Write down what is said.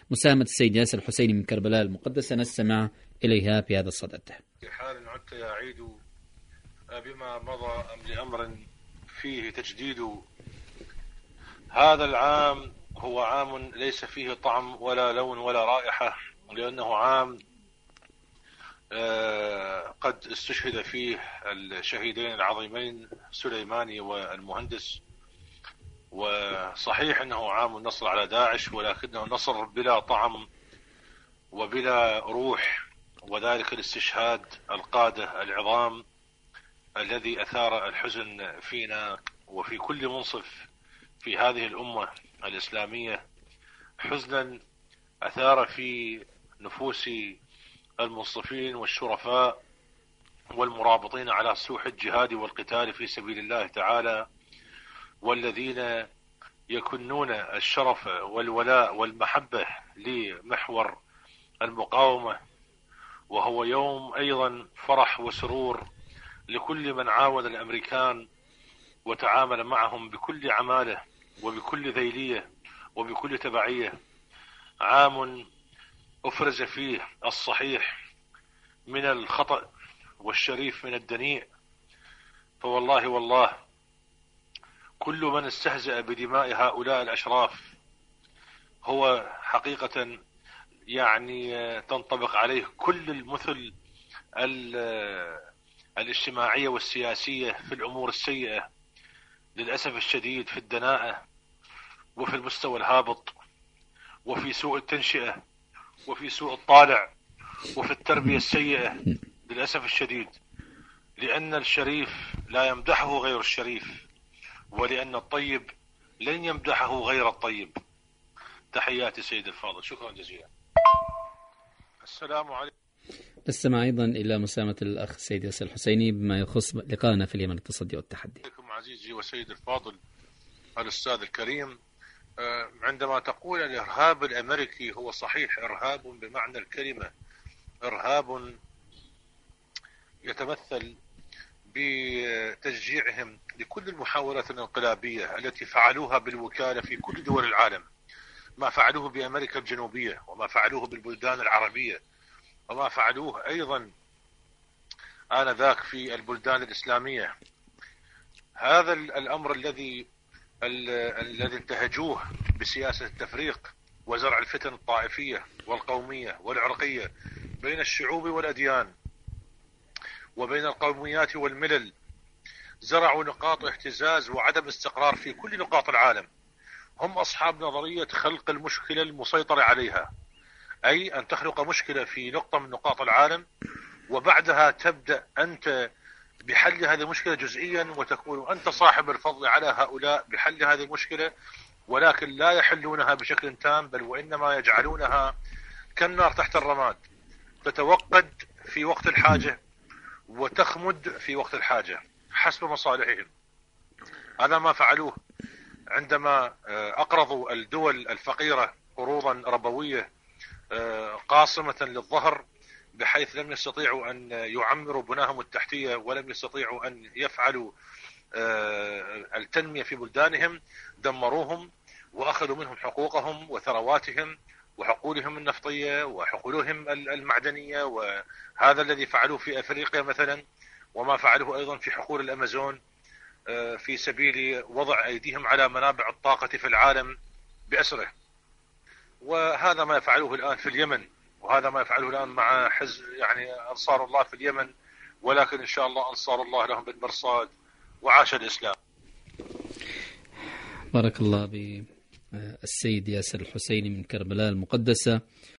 مساهمة السيد ياسر الحسيني من كربلاء المقدسة نستمع إليها في هذا الصدد. في حال عدت يا عيد بما مضى أم لأمر فيه تجديد، هذا العام هو عام ليس فيه طعم ولا لون ولا رائحة، لأنه عام قد استشهد فيه الشهيدين العظيمين سليماني والمهندس. وصحيح أنه عام النصر على داعش، ولكنه نصر بلا طعم وبلا روح، وذلك الاستشهاد القادة العظام الذي أثار الحزن فينا وفي كل منصف في هذه الأمة الإسلامية، حزنا أثار في نفوس المنصفين والشرفاء والمرابطين على سوح الجهاد والقتال في سبيل الله تعالى، والذين يكنون الشرف والولاء والمحبة لمحور المقاومة. وهو يوم أيضا فرح وسرور لكل من عاون الأمريكان وتعامل معهم بكل عمالة وبكل ذيلية وبكل تبعية. عام أفرز فيه الصحيح من الخطأ والشريف من الدنيء. فوالله والله كل من استهزأ بدماء هؤلاء الأشراف هو حقيقة يعني تنطبق عليه كل المثل الاجتماعية والسياسية في الأمور السيئة للأسف الشديد، في الدناءة وفي المستوى الهابط وفي سوء التنشئة وفي سوء الطالع وفي التربية السيئة للأسف الشديد، لأن الشريف لا يمدحه غير الشريف، ولأن الطيب لن يمدحه غير الطيب. تحياتي سيد الفاضل، شكرا جزيلا. السلام عليكم. نستمع أيضا إلى مساهمة الأخ السيد ياسر الحسيني بما يخص لقائنا في اليمن التصدي والتحدي. عزيزي وسيد الفاضل الأستاذ الكريم، عندما تقول الإرهاب الأمريكي، هو صحيح إرهاب بمعنى الكلمة، إرهاب يتمثل بتشجيعهم لكل المحاولات الانقلابية التي فعلوها بالوكالة في كل دول العالم، ما فعلوه بأمريكا الجنوبية وما فعلوه بالبلدان العربية وما فعلوه أيضا آنذاك في البلدان الإسلامية. هذا الأمر الذي انتهجوه بسياسة التفريق وزرع الفتن الطائفية والقومية والعرقية بين الشعوب والأديان وبين القوميات والملل، زرعوا نقاط اهتزاز وعدم استقرار في كل نقاط العالم. هم أصحاب نظرية خلق المشكلة المسيطرة عليها، أي أن تخلق مشكلة في نقطة من نقاط العالم وبعدها تبدأ أنت بحل هذه المشكلة جزئيا، وتكون أنت صاحب الفضل على هؤلاء بحل هذه المشكلة، ولكن لا يحلونها بشكل تام، بل وإنما يجعلونها كالنار تحت الرماد، تتوقد في وقت الحاجة وتخمد في وقت الحاجة حسب مصالحهم. هذا ما فعلوه عندما أقرضوا الدول الفقيرة قروضا ربوية قاصمة للظهر، بحيث لم يستطيعوا أن يعمروا بناهم التحتية ولم يستطيعوا أن يفعلوا التنمية في بلدانهم. دمروهم وأخذوا منهم حقوقهم وثرواتهم وحقولهم النفطية وحقولهم المعدنية، وهذا الذي فعلوه في أفريقيا مثلا، وما فعلوه أيضا في حقول الأمازون في سبيل وضع أيديهم على منابع الطاقة في العالم بأسره. وهذا ما يفعلوه الآن في اليمن، وهذا ما يفعله الآن مع حزب يعني أنصار الله في اليمن، ولكن إن شاء الله أنصار الله لهم بالمرصاد، وعاش الإسلام. بارك الله بالسيد ياسر الحسيني من كربلاء المقدسة